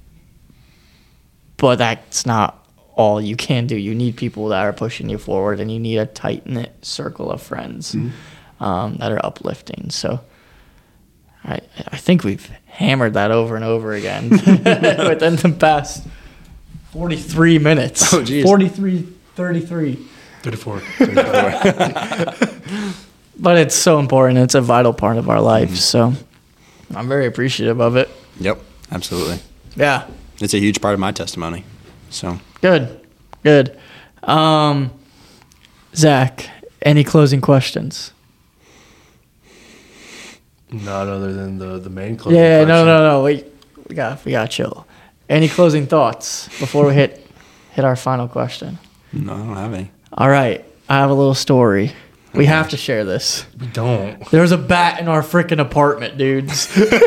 But that's not all you can do. You need people that are pushing you forward, and you need a tight-knit circle of friends mm-hmm. um, that are uplifting. So I, I think we've hammered that over and over again within the past forty-three minutes. Oh, geez. forty-three, thirty-three. thirty-four. But it's so important. It's a vital part of our life. Mm-hmm. So I'm very appreciative of it. Yep, absolutely. Yeah. It's a huge part of my testimony. So good, good. Um, Zach, any closing questions? Not other than the the main closing. Yeah, question. no, no, no. We we got we got chill. Any closing thoughts before we hit hit our final question? No, I don't have any. All right, I have a little story. We have to share this. We don't. There was a bat in our freaking apartment, dudes.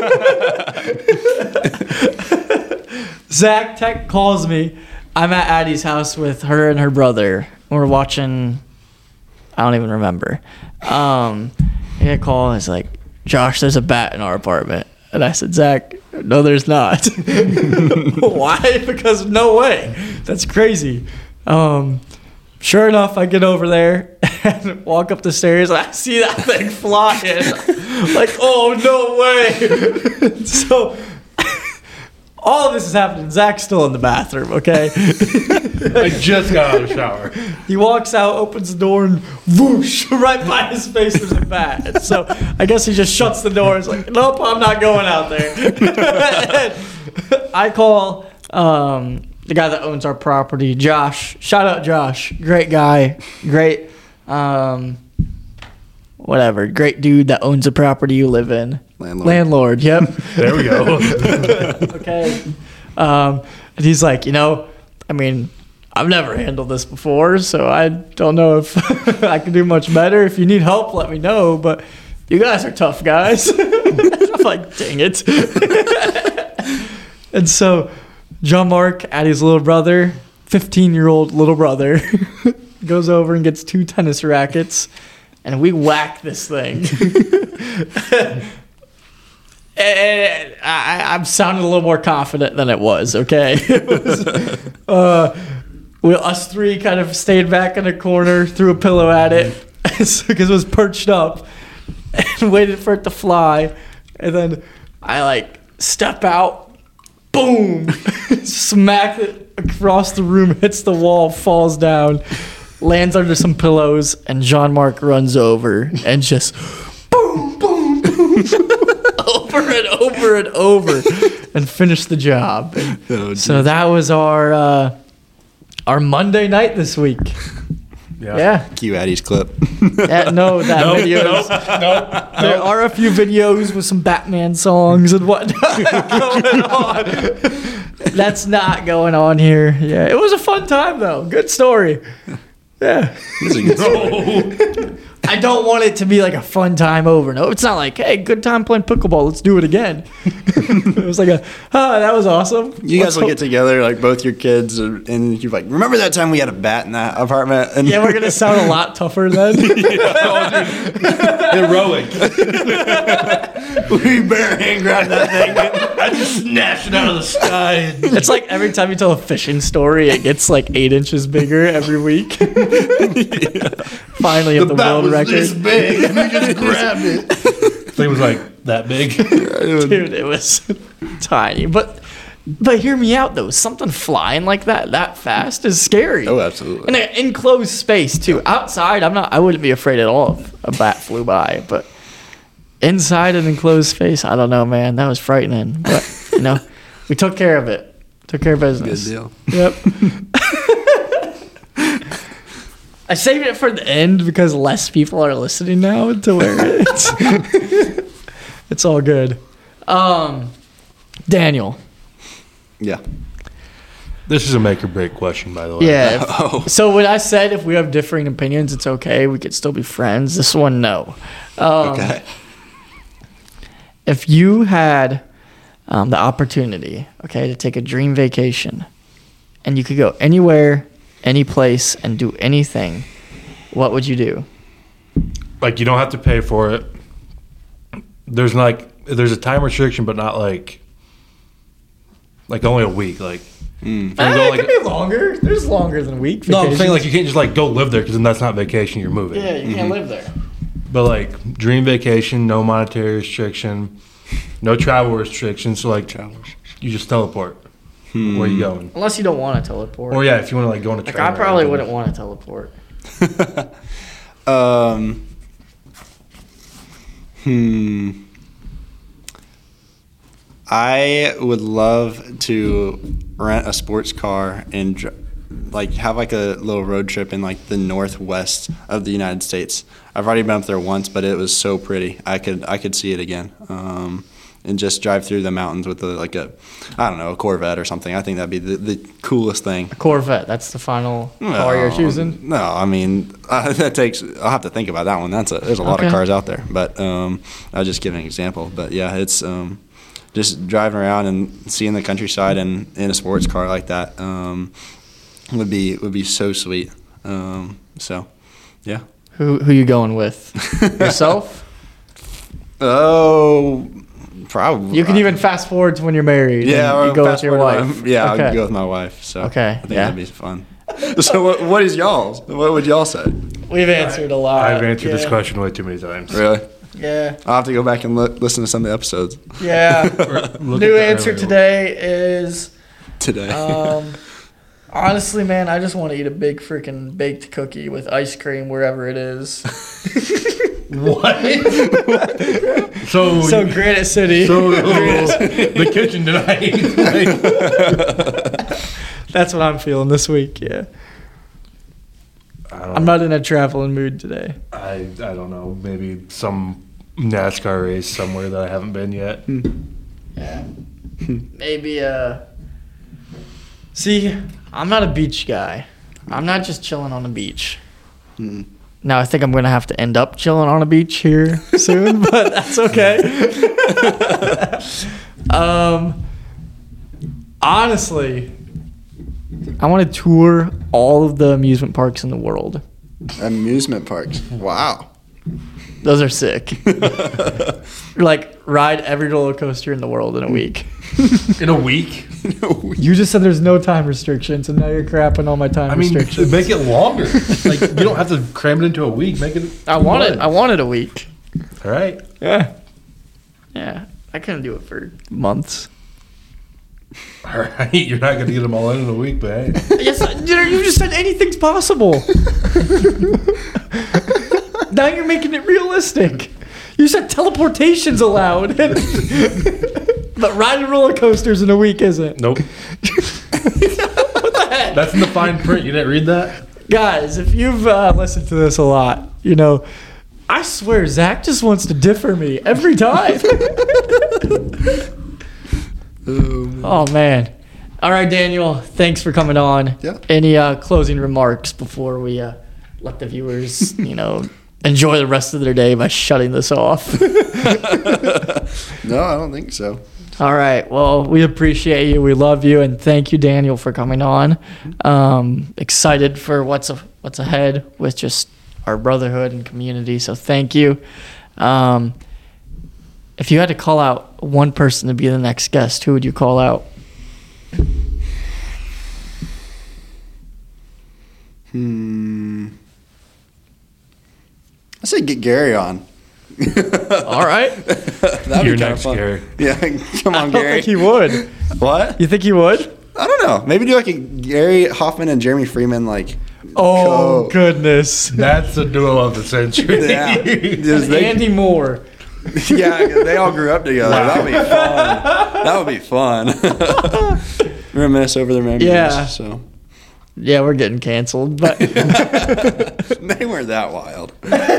Zach Tech calls me. I'm at Addie's house with her and her brother. We're watching, I don't even remember. Um, I get a call and it's like, Josh, there's a bat in our apartment. And I said, Zach, no, there's not. Why? Because no way. That's crazy. Um, sure enough, I get over there and walk up the stairs. And I see that thing flying. Like, oh, no way. So all of this is happening. Zach's still in the bathroom, okay? I just got out of the shower. He walks out, opens the door, and whoosh, right by his face there's a bat. And so I guess he just shuts the door. He's like, nope, I'm not going out there. I call um, the guy that owns our property, Josh. Shout out Josh. Great guy. Great, um, whatever. Great dude that owns the property you live in. Landlord. Landlord, yep. There we go. Okay. Um, and he's like, you know, I mean, I've never handled this before, so I don't know if I can do much better. If you need help, let me know. But you guys are tough guys. I'm like, dang it. And so John Mark, Addie's little brother, fifteen-year-old little brother, goes over and gets two tennis rackets, and we whack this thing. And I, I'm sounding a little more confident than it was, okay? It was, uh, we, us three kind of stayed back in a corner, threw a pillow at it, because it was perched up, and waited for it to fly. And then I, like, step out, boom, smack it across the room, hits the wall, falls down, lands under some pillows, and Jean Marc runs over and just boom, boom, boom, over and over and over, and finished the job. Oh, so that was our uh, our Monday night this week. Yeah. Yeah. Cue Addie's clip. Yeah, no, that Nope, videos. nope, nope, There are a few videos with some Batman songs and whatnot going on. That's not going on here. Yeah, it was a fun time though. Good story. Yeah. That's a good story. No. I don't want it to be like a fun time over. No, it's not like, hey, good time playing pickleball. Let's do it again. It was like a, oh, that was awesome. You Let's guys will hope- get together, like both your kids, and and you're like, remember that time we had a bat in that apartment? And Yeah, we're gonna sound a lot tougher then. Heroic. we bare hand grabbed that thing. I just snatched it out of the sky. And It's like every time you tell a fishing story, it gets like eight inches bigger every week. Finally, at the, world record. This big, and we just grabbed it. thing was like that big. Dude, it was tiny. But but hear me out though. Something flying like that that fast is scary. Oh, absolutely. In an enclosed space too. Outside, I'm not. I wouldn't be afraid at all if a bat flew by. But inside an enclosed space, I don't know, man. That was frightening. But you know, we took care of it. Took care of Good business. deal. Yep. I saved it for the end because less people are listening now to where it's it's all good. Um, Daniel. Yeah. This is a make or break question, by the way. Yeah. if- Oh. So when I said if we have differing opinions, it's okay. We could still be friends. This one, no. Um, Okay. If you had um, the opportunity, okay, to take a dream vacation, and you could go anywhere, any place, and do anything, what would you do? Like, you don't have to pay for it. There's like there's a time restriction, but not like like only a week. Like, Mm. if you go, Eh, like- it could be longer. There's longer than a week. no, I'm saying vacations. like you can't just like go live there because then that's not vacation. You're moving. Yeah, you can't live there. But like dream vacation, no monetary restriction, no travel restrictions. So like you just teleport. Where you going? Unless you don't want to teleport. Or yeah, if you want to like go on a Like, train. I or probably anything. wouldn't want to teleport. um. Hmm. I would love to rent a sports car and dr- like have like a little road trip in like the northwest of the United States. I've already been up there once, but it was so pretty. I could I could see it again. Um, and just drive through the mountains with a, like a, I don't know, a Corvette or something. I think that'd be the, the coolest thing. Corvette, that's the final car you're No, choosing? No, I mean uh, that takes. I'll have to think about that one. That's a. There's a lot Okay. of cars out there, but um, I'll just give an example. But yeah, it's um, just driving around and seeing the countryside and in a sports car like that um, would be would be so sweet. Um, so, yeah. Who who you going with? Yourself? Oh, probably. You can even fast forward to when you're married. Yeah, and or you go with fast your forward to wife. my- yeah, okay. I'd go with my wife. So Okay, I think yeah. that'd be fun. So what, what is y'all's? What would y'all say? We've answered a lot. I've answered this yeah. question way too many times. Really? Yeah, I'll have to go back and li- listen to some of the episodes yeah. Look New at the answer earlier today is, today. um, honestly, man, I just want to eat a big freaking baked cookie with ice cream wherever it is. What? so So Granite City. so the kitchen tonight. Like, That's what I'm feeling this week. Yeah, I don't I'm know. not in a traveling mood today. I I don't know. Maybe some NASCAR race somewhere that I haven't been yet. Yeah. Maybe uh See, I'm not a beach guy. I'm not just chilling on the beach. Hmm. Now I think I'm gonna have to end up chilling on a beach here soon, but that's okay. um, honestly, I want to tour all of the amusement parks in the world. Amusement parks. Wow. Those are sick. Like, ride every roller coaster in the world in a week. In a week? You just said there's no time restrictions, and now you're crapping all my time I mean, restrictions. make it longer. Like, you don't have to cram it into a week. Make it. I want it. I wanted a week. All right. Yeah. Yeah. I couldn't do it for months. All right. You're not going to get them all in in a week, but hey. Yes, you know, you just said anything's possible. Now you're making it realistic. You said teleportation's allowed, but riding roller coasters in a week isn't. Nope. What the heck? That's in the fine print. You didn't read that? Guys, if you've uh, listened to this a lot, you know, I swear Zach just wants to differ me every time. Oh, man. All right, Daniel, thanks for coming on. Yeah. Any uh, closing remarks before we uh, let the viewers, you know, enjoy the rest of their day by shutting this off? No, I don't think so. All right. Well, we appreciate you. We love you, and thank you, Daniel, for coming on. Um, excited for what's a, what's ahead with just our brotherhood and community. So thank you. Um, if you had to call out one person to be the next guest, who would you call out? Hmm. I say get Gary on. All right. That'd You're be kind of next, fun. Gary. Yeah, come I on, don't Gary. think he would. What? You think he would? I don't know. Maybe do like a Gary Hoffman and Jeremy Freeman like. Oh, co- goodness. That's the duo of the century. Yeah. Just they- Andy Moore. yeah, they all grew up together. That would be fun. That would be fun. Reminisce over their memories. Yeah. So Yeah, we're getting canceled, but they weren't that wild.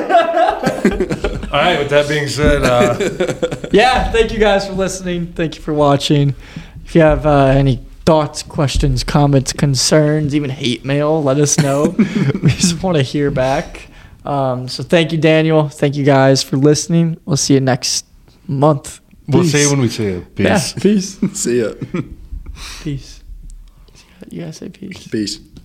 All right, with that being said, uh, yeah, thank you guys for listening. Thank you for watching. If you have uh, any thoughts, questions, comments, concerns, even hate mail, let us know. We just want to hear back. Um, so thank you, Daniel. Thank you guys for listening. We'll see you next month. we'll Peace. see you when we see you. Peace. Yeah, peace. See ya. Peace. You guys say peace. Peace.